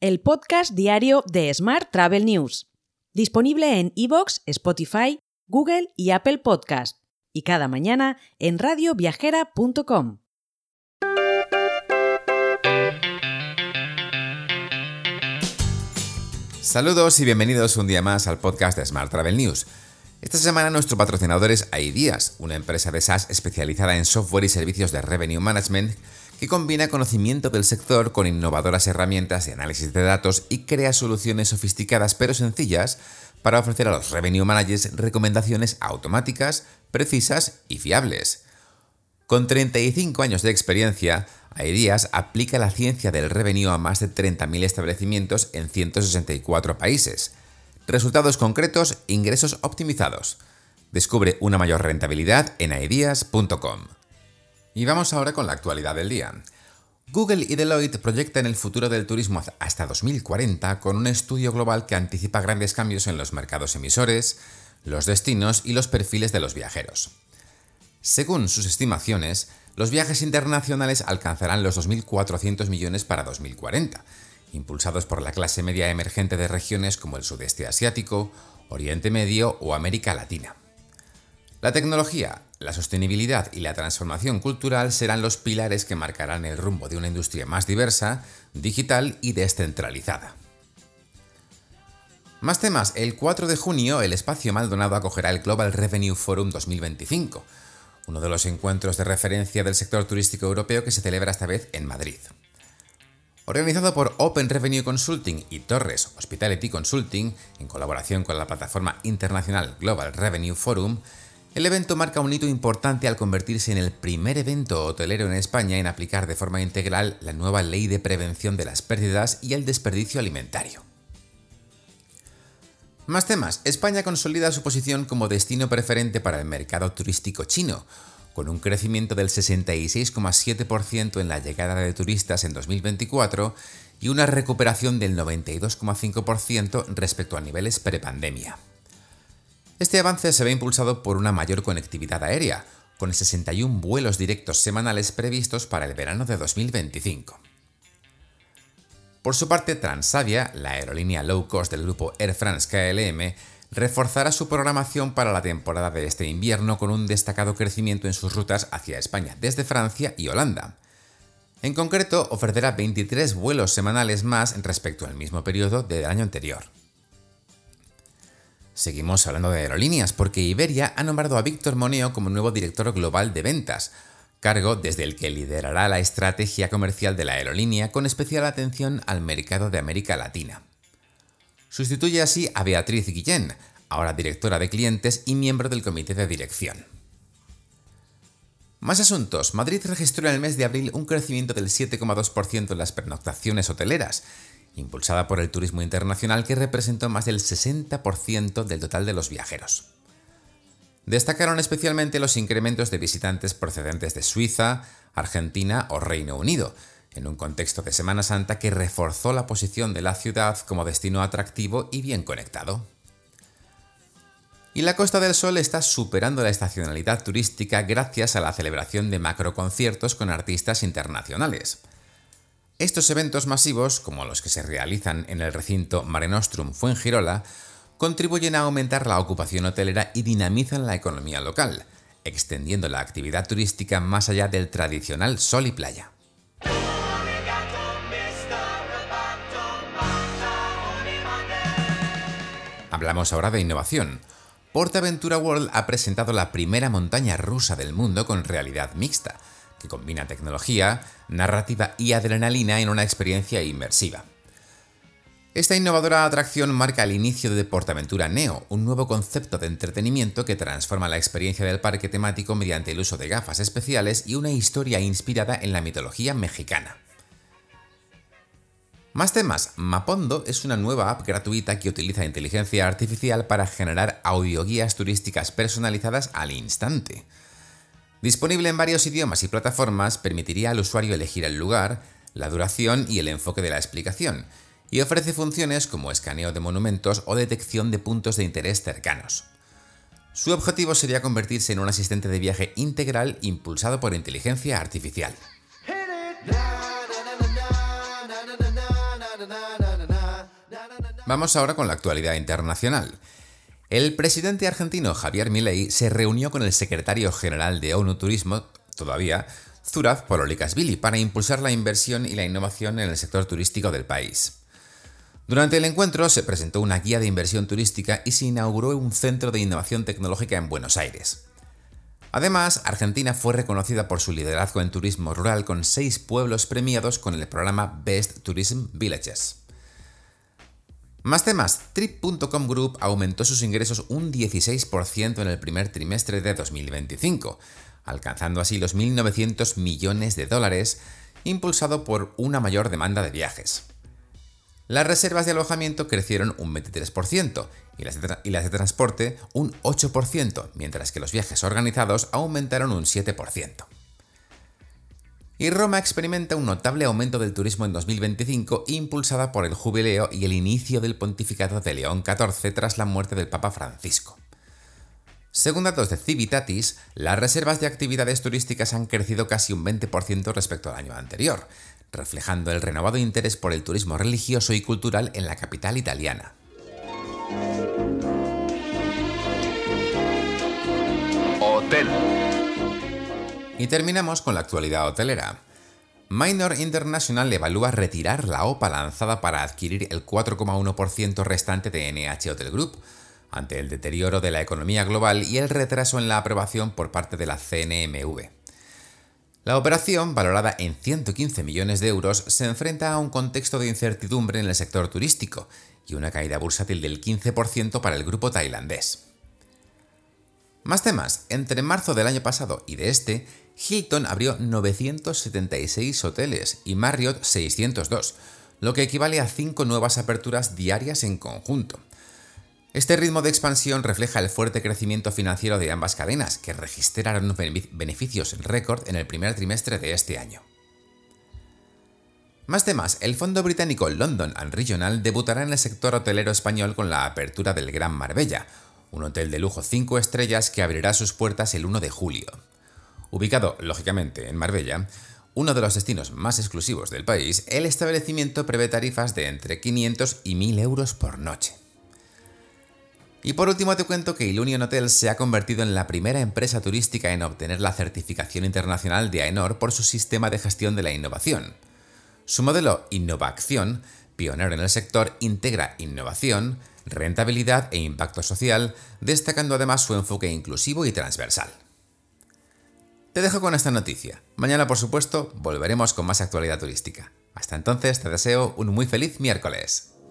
el podcast diario de Smart Travel News, disponible en iVoox, Spotify, Google y Apple Podcast, y cada mañana en radioviajera.com. Saludos y bienvenidos un día más al podcast de Smart Travel News. Esta semana nuestro patrocinador es iDeas, una empresa de SaaS especializada en software y servicios de revenue management que combina conocimiento del sector con innovadoras herramientas de análisis de datos y crea soluciones sofisticadas pero sencillas para ofrecer a los revenue managers recomendaciones automáticas, precisas y fiables. Con 35 años de experiencia, iDeas aplica la ciencia del revenue a más de 30.000 establecimientos en 164 países. Resultados concretos, ingresos optimizados. Descubre una mayor rentabilidad en iDeas.com. Y vamos ahora con la actualidad del día. Google y Deloitte proyectan el futuro del turismo hasta 2040 con un estudio global que anticipa grandes cambios en los mercados emisores, los destinos y los perfiles de los viajeros. Según sus estimaciones, los viajes internacionales alcanzarán los 2.400 millones para 2040, impulsados por la clase media emergente de regiones como el sudeste asiático, Oriente Medio o América Latina. La tecnología, la sostenibilidad y la transformación cultural serán los pilares que marcarán el rumbo de una industria más diversa, digital y descentralizada. Más temas. El 4 de junio, el Espacio Maldonado acogerá el Global Revenue Forum 2025, uno de los encuentros de referencia del sector turístico europeo que se celebra esta vez en Madrid. Organizado por Open Revenue Consulting y Torres Hospitality Consulting, en colaboración con la plataforma internacional Global Revenue Forum, el evento marca un hito importante al convertirse en el primer evento hotelero en España en aplicar de forma integral la nueva Ley de Prevención de las Pérdidas y el Desperdicio Alimentario. Más temas. España consolida su posición como destino preferente para el mercado turístico chino, con un crecimiento del 66,7% en la llegada de turistas en 2024 y una recuperación del 92,5% respecto a niveles prepandemia. Este avance se ve impulsado por una mayor conectividad aérea, con 61 vuelos directos semanales previstos para el verano de 2025. Por su parte, Transavia, la aerolínea low cost del grupo Air France KLM, reforzará su programación para la temporada de este invierno con un destacado crecimiento en sus rutas hacia España desde Francia y Holanda. En concreto, ofrecerá 23 vuelos semanales más respecto al mismo periodo del año anterior. Seguimos hablando de aerolíneas porque Iberia ha nombrado a Víctor Moneo como nuevo director global de ventas, cargo desde el que liderará la estrategia comercial de la aerolínea con especial atención al mercado de América Latina. Sustituye así a Beatriz Guillén, ahora directora de clientes y miembro del comité de dirección. Más asuntos. Madrid registró en el mes de abril un crecimiento del 7,2% en las pernoctaciones hoteleras, impulsada por el turismo internacional que representó más del 60% del total de los viajeros. Destacaron especialmente los incrementos de visitantes procedentes de Suiza, Argentina o Reino Unido, en un contexto de Semana Santa que reforzó la posición de la ciudad como destino atractivo y bien conectado. Y la Costa del Sol está superando la estacionalidad turística gracias a la celebración de macroconciertos con artistas internacionales. Estos eventos masivos, como los que se realizan en el recinto Mare Nostrum Fuengirola, contribuyen a aumentar la ocupación hotelera y dinamizan la economía local, extendiendo la actividad turística más allá del tradicional sol y playa. Hablamos ahora de innovación. PortAventura World ha presentado la primera montaña rusa del mundo con realidad mixta, que combina tecnología, narrativa y adrenalina en una experiencia inmersiva. Esta innovadora atracción marca el inicio de PortAventura Neo, un nuevo concepto de entretenimiento que transforma la experiencia del parque temático mediante el uso de gafas especiales y una historia inspirada en la mitología mexicana. Más temas. Mapondo es una nueva app gratuita que utiliza inteligencia artificial para generar audioguías turísticas personalizadas al instante. Disponible en varios idiomas y plataformas, permitiría al usuario elegir el lugar, la duración y el enfoque de la explicación, y ofrece funciones como escaneo de monumentos o detección de puntos de interés cercanos. Su objetivo sería convertirse en un asistente de viaje integral impulsado por inteligencia artificial. Vamos ahora con la actualidad internacional. El presidente argentino Javier Milei se reunió con el secretario general de ONU Turismo, todavía, Zurab Pololikashvili, para impulsar la inversión y la innovación en el sector turístico del país. Durante el encuentro se presentó una guía de inversión turística y se inauguró un centro de innovación tecnológica en Buenos Aires. Además, Argentina fue reconocida por su liderazgo en turismo rural con 6 pueblos premiados con el programa Best Tourism Villages. Más temas, Trip.com Group aumentó sus ingresos un 16% en el primer trimestre de 2025, alcanzando así los 1.900 millones de dólares, impulsado por una mayor demanda de viajes. Las reservas de alojamiento crecieron un 23% y las de transporte un 8%, mientras que los viajes organizados aumentaron un 7%. Y Roma experimenta un notable aumento del turismo en 2025, impulsada por el jubileo y el inicio del pontificado de León XIV tras la muerte del Papa Francisco. Según datos de Civitatis, las reservas de actividades turísticas han crecido casi un 20% respecto al año anterior, reflejando el renovado interés por el turismo religioso y cultural en la capital italiana. Hotel. Y terminamos con la actualidad hotelera. Minor International evalúa retirar la OPA lanzada para adquirir el 4,1% restante de NH Hotel Group, ante el deterioro de la economía global y el retraso en la aprobación por parte de la CNMV. La operación, valorada en 115 millones de euros, se enfrenta a un contexto de incertidumbre en el sector turístico y una caída bursátil del 15% para el grupo tailandés. Más temas. Entre marzo del año pasado y de este, Hilton abrió 976 hoteles y Marriott 602, lo que equivale a 5 nuevas aperturas diarias en conjunto. Este ritmo de expansión refleja el fuerte crecimiento financiero de ambas cadenas, que registraron beneficios récord en el primer trimestre de este año. Más temas. El fondo británico London & Regional debutará en el sector hotelero español con la apertura del Gran Marbella, un hotel de lujo 5 estrellas que abrirá sus puertas el 1 de julio. Ubicado, lógicamente, en Marbella, uno de los destinos más exclusivos del país, el establecimiento prevé tarifas de entre 500 y 1.000 euros por noche. Y por último te cuento que Ilunion Hotels se ha convertido en la primera empresa turística en obtener la certificación internacional de AENOR por su sistema de gestión de la innovación. Su modelo Innovación, pionero en el sector, integra innovación, rentabilidad e impacto social, destacando además su enfoque inclusivo y transversal. Te dejo con esta noticia. Mañana, por supuesto, volveremos con más actualidad turística. Hasta entonces te deseo un muy feliz miércoles.